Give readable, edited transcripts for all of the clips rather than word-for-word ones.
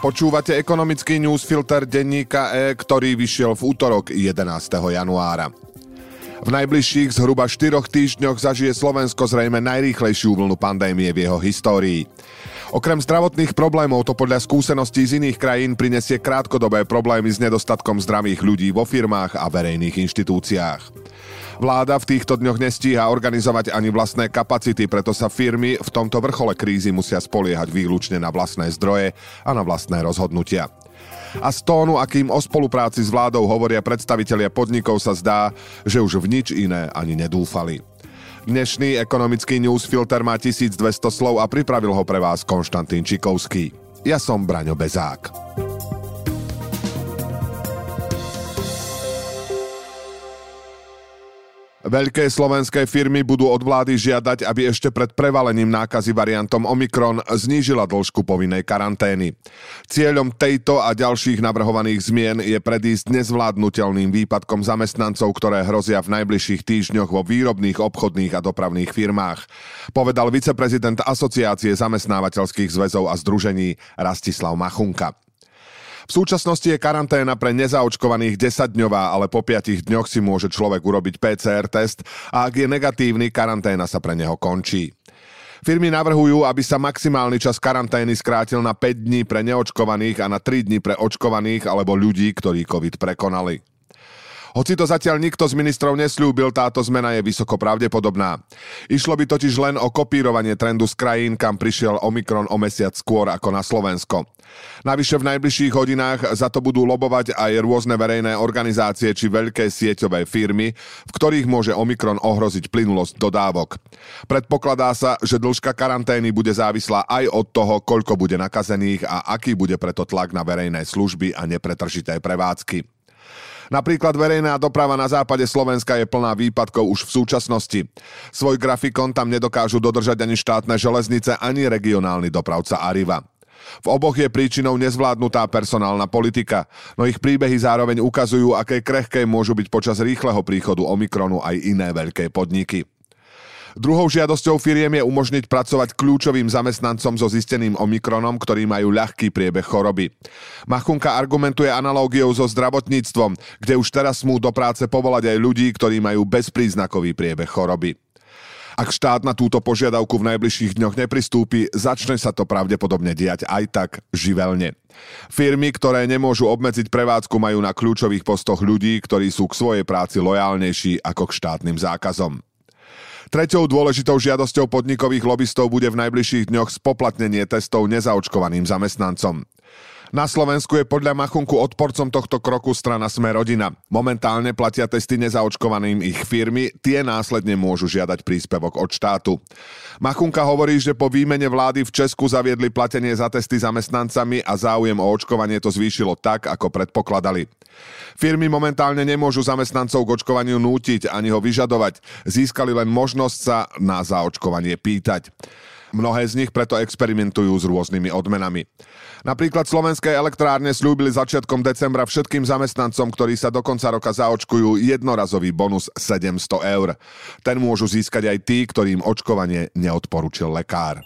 Počúvate ekonomický newsfilter denníka E, ktorý vyšiel v útorok 11. januára. V najbližších zhruba 4 týždňoch zažije Slovensko zrejme najrýchlejšiu vlnu pandémie v jeho histórii. Okrem zdravotných problémov to podľa skúseností z iných krajín prinesie krátkodobé problémy s nedostatkom zdravých ľudí vo firmách a verejných inštitúciách. Vláda v týchto dňoch nestíha organizovať ani vlastné kapacity, preto sa firmy v tomto vrchole krízy musia spoliehať výlučne na vlastné zdroje a na vlastné rozhodnutia. A z tónu, akým o spolupráci s vládou hovoria predstavitelia podnikov, sa zdá, že už v nič iné ani nedúfali. Dnešný ekonomický newsfilter má 1200 slov a pripravil ho pre vás Konštantín Čikovský. Ja som Braňo Bezák. Veľké slovenské firmy budú od vlády žiadať, aby ešte pred prevalením nákazy variantom Omikron znížila dĺžku povinnej karantény. Cieľom tejto a ďalších navrhovaných zmien je predísť nezvládnutelným výpadkom zamestnancov, ktoré hrozia v najbližších týždňoch vo výrobných, obchodných a dopravných firmách, povedal viceprezident Asociácie zamestnávateľských zväzov a združení Rastislav Machunka. V súčasnosti je karanténa pre nezaočkovaných 10-dňová, ale po 5 dňoch si môže človek urobiť PCR test a ak je negatívny, karanténa sa pre neho končí. Firmy navrhujú, aby sa maximálny čas karantény skrátil na 5 dní pre neočkovaných a na 3 dní pre očkovaných alebo ľudí, ktorí COVID prekonali. Hoci to zatiaľ nikto z ministrov nesľúbil, táto zmena je vysoko pravdepodobná. Išlo by totiž len o kopírovanie trendu z krajín, kam prišiel Omikron o mesiac skôr ako na Slovensko. Navyše v najbližších hodinách za to budú lobovať aj rôzne verejné organizácie či veľké sieťové firmy, v ktorých môže Omikron ohroziť plynulosť dodávok. Predpokladá sa, že dĺžka karantény bude závislá aj od toho, koľko bude nakazených a aký bude preto tlak na verejné služby a nepretržité prevádzky. Napríklad verejná doprava na západe Slovenska je plná výpadkov už v súčasnosti. Svoj grafikon tam nedokážu dodržať ani štátne železnice, ani regionálny dopravca Arriva. V oboch je príčinou nezvládnutá personálna politika, no ich príbehy zároveň ukazujú, aké krehké môžu byť počas rýchleho príchodu Omikronu aj iné veľké podniky. Druhou žiadosťou firiem je umožniť pracovať kľúčovým zamestnancom so zisteným Omikronom, ktorí majú ľahký priebeh choroby. Machunka argumentuje analógiou so zdravotníctvom, kde už teraz smú do práce povolať aj ľudí, ktorí majú bezpríznakový priebeh choroby. Ak štát na túto požiadavku v najbližších dňoch nepristúpi, začne sa to pravdepodobne diať aj tak živelne. Firmy, ktoré nemôžu obmedziť prevádzku, majú na kľúčových postoch ľudí, ktorí sú k svojej práci lojálnejší ako k štátnym zákazom. Treťou dôležitou žiadosťou podnikových lobistov bude v najbližších dňoch spoplatnenie testov nezaočkovaným zamestnancom. Na Slovensku je podľa Machunku odporcom tohto kroku strana Sme rodina. Momentálne platia testy nezaočkovaným ich firmy, tie následne môžu žiadať príspevok od štátu. Machunka hovorí, že po výmene vlády v Česku zaviedli platenie za testy zamestnancami a záujem o očkovanie to zvýšilo tak, ako predpokladali. Firmy momentálne nemôžu zamestnancov k očkovaniu nútiť ani ho vyžadovať. Získali len možnosť sa na zaočkovanie pýtať. Mnohé z nich preto experimentujú s rôznymi odmenami. Napríklad slovenské elektrárne sľúbili začiatkom decembra všetkým zamestnancom, ktorí sa do konca roka zaočkujú, jednorazový bonus 700 €. Ten môžu získať aj tí, ktorým očkovanie neodporúčil lekár.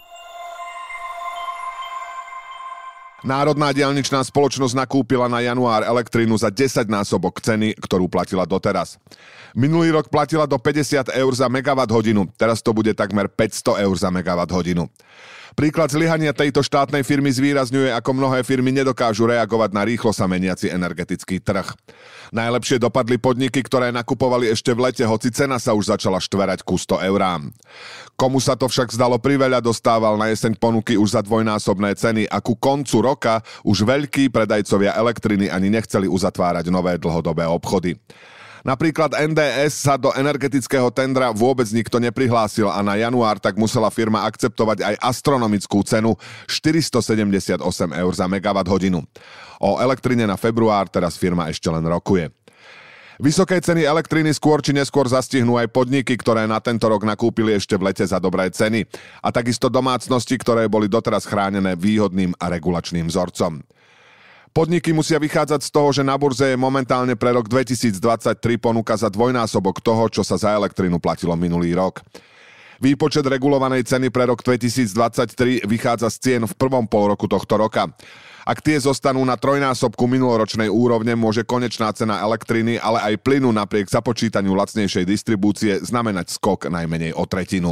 Národná diaľničná spoločnosť nakúpila na január elektrínu za 10-násobok ceny, ktorú platila doteraz. Minulý rok platila do 50 € za megawatt hodinu, teraz to bude takmer 500 € za megawatt hodinu. Príklad zlyhania tejto štátnej firmy zvýrazňuje, ako mnohé firmy nedokážu reagovať na rýchlo sa meniaci energetický trh. Najlepšie dopadli podniky, ktoré nakupovali ešte v lete, hoci cena sa už začala štverať ku 100 €. Komu sa to však zdalo priveľa, dostával na jeseň ponuky už za dvojnásobné ceny a ku koncu roka už veľkí predajcovia elektriny ani nechceli uzatvárať nové dlhodobé obchody. Napríklad NDS sa do energetického tendra vôbec nikto neprihlásil a na január tak musela firma akceptovať aj astronomickú cenu 478 € za megawatt hodinu. O elektrine na február teraz firma ešte len rokuje. Vysoké ceny elektriny skôr či neskôr zastihnú aj podniky, ktoré na tento rok nakúpili ešte v lete za dobré ceny. A takisto domácnosti, ktoré boli doteraz chránené výhodným a regulačným vzorcom. Podniky musia vychádzať z toho, že na burze je momentálne pre rok 2023 ponuka za dvojnásobok toho, čo sa za elektrinu platilo minulý rok. Výpočet regulovanej ceny pre rok 2023 vychádza z cien v prvom polroku tohto roka. Ak tie zostanú na trojnásobku minuloročnej úrovne, môže konečná cena elektriny, ale aj plynu napriek započítaniu lacnejšej distribúcie znamenať skok najmenej o tretinu.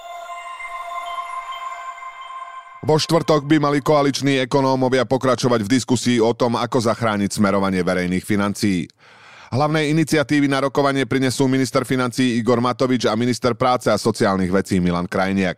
Vo štvrtok by mali koaliční ekonómovia pokračovať v diskusii o tom, ako zachrániť smerovanie verejných financií. Hlavné iniciatívy na rokovanie prinesú minister financií Igor Matovič a minister práce a sociálnych vecí Milan Krajniak.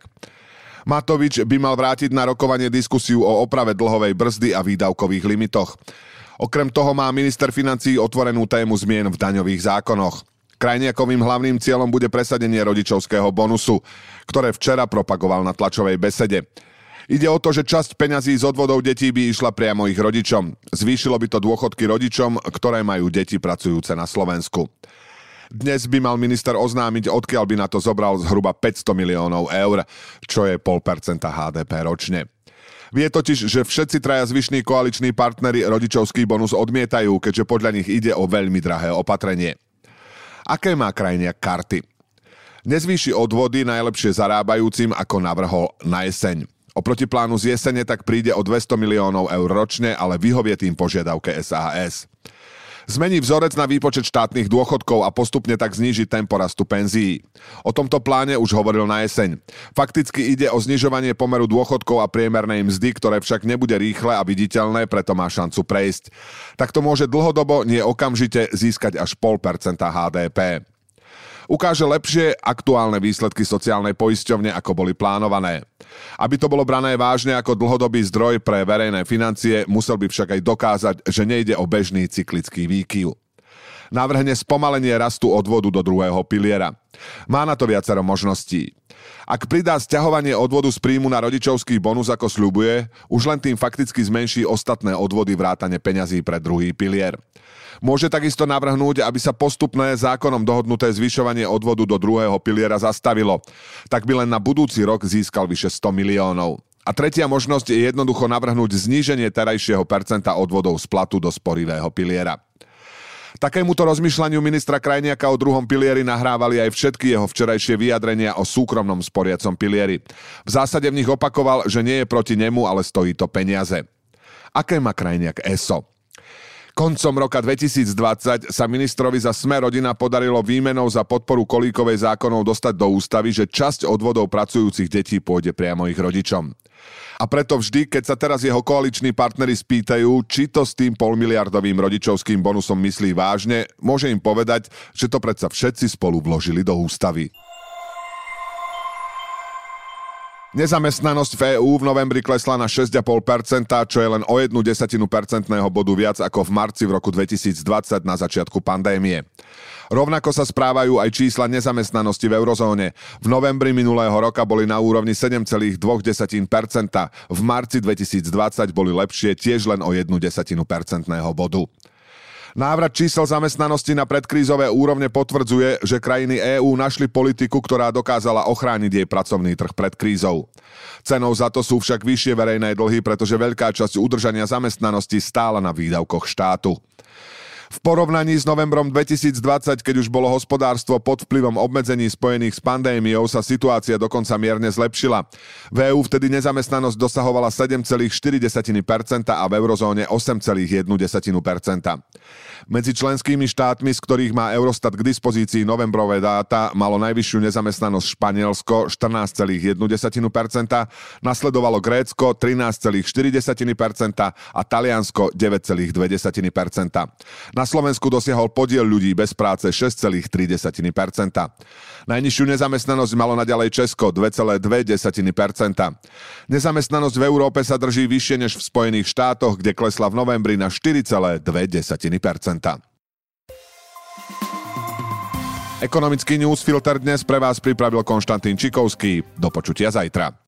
Matovič by mal vrátiť na rokovanie diskusiu o oprave dlhovej brzdy a výdavkových limitoch. Okrem toho má minister financií otvorenú tému zmien v daňových zákonoch. Krajniakovým hlavným cieľom bude presadenie rodičovského bonusu, ktoré včera propagoval na tlačovej besede. Ide o to, že časť peňazí z odvodov detí by išla priamo ich rodičom. Zvýšilo by to dôchodky rodičom, ktoré majú deti pracujúce na Slovensku. Dnes by mal minister oznámiť, odkiaľ by na to zobral zhruba 500 miliónov eur, čo je 0,5% HDP ročne. Vie totiž, že všetci traja zvyšní koaliční partneri rodičovský bonus odmietajú, keďže podľa nich ide o veľmi drahé opatrenie. Aké má Krajniak karty? Nezvýši odvody najlepšie zarábajúcim, ako navrhol na jeseň. Oproti plánu z jesene tak príde o 200 miliónov eur ročne, ale vyhovie tým požiadavke SAS. Zmení vzorec na výpočet štátnych dôchodkov a postupne tak zníži tempo rastu penzií. O tomto pláne už hovoril na jeseň. Fakticky ide o znižovanie pomeru dôchodkov a priemernej mzdy, ktoré však nebude rýchle a viditeľné, preto má šancu prejsť. Takto môže dlhodobo, nie okamžite, získať až 0,5% HDP. Ukáže lepšie aktuálne výsledky sociálnej poisťovne, ako boli plánované. Aby to bolo brané vážne ako dlhodobý zdroj pre verejné financie, musel by však aj dokázať, že nejde o bežný cyklický výkyv. Navrhne spomalenie rastu odvodu do druhého piliera. Má na to viacero možností. Ak pridá sťahovanie odvodu z príjmu na rodičovský bonus, ako sľubuje, už len tým fakticky zmenší ostatné odvody vrátane peňazí pre druhý pilier. Môže takisto navrhnúť, aby sa postupné zákonom dohodnuté zvyšovanie odvodu do druhého piliera zastavilo. Tak by len na budúci rok získal vyše 100 miliónov. A tretia možnosť je jednoducho navrhnúť zníženie terajšieho percenta odvodov z platu do sporivého piliera. Takémuto rozmýšľaniu ministra Krajniaka o druhom pilieri nahrávali aj všetky jeho včerajšie vyjadrenia o súkromnom sporiacom pilieri. V zásade v nich opakoval, že nie je proti nemu, ale stojí to peniaze. Aké má Krajniak ESO? Koncom roka 2020 sa ministrovi za Sme rodina podarilo výmenou za podporu Kolíkovej zákonov dostať do ústavy, že časť odvodov pracujúcich detí pôjde priamo ich rodičom. A preto vždy, keď sa teraz jeho koaliční partneri spýtajú, či to s tým 0,5-miliardovým rodičovským bonusom myslí vážne, môže im povedať, že to predsa všetci spolu vložili do ústavy. Nezamestnanosť v EÚ v novembri klesla na 6,5%, čo je len o 0,1% bodu viac ako v marci v roku 2020 na začiatku pandémie. Rovnako sa správajú aj čísla nezamestnanosti v eurozóne. V novembri minulého roka boli na úrovni 7,2%, v marci 2020 boli lepšie tiež len o 0,1% bodu. Návrat čísel zamestnanosti na predkrízové úrovne potvrdzuje, že krajiny EÚ našli politiku, ktorá dokázala ochrániť jej pracovný trh pred krízou. Cenou za to sú však vyššie verejné dlhy, pretože veľká časť udržania zamestnanosti stála na výdavkoch štátu. V porovnaní s novembrom 2020, keď už bolo hospodárstvo pod vplyvom obmedzení spojených s pandémiou, sa situácia dokonca mierne zlepšila. V EÚ vtedy nezamestnanosť dosahovala 7,4% a v eurozóne 8,1%. Medzi členskými štátmi, z ktorých má Eurostat k dispozícii novembrové dáta, malo najvyššiu nezamestnanosť Španielsko 14,1%, nasledovalo Grécko 13,4% a Taliansko 9,2%. Na Slovensku dosiahol podiel ľudí bez práce 6,3%. Najnižšiu nezamestnanosť malo naďalej Česko 2,2%. Nezamestnanosť v Európe sa drží vyššie než v Spojených štátoch, kde klesla v novembri na 4,2%. Ekonomický newsfilter dnes pre vás pripravil Konštantín Čikovský. Do počutia zajtra.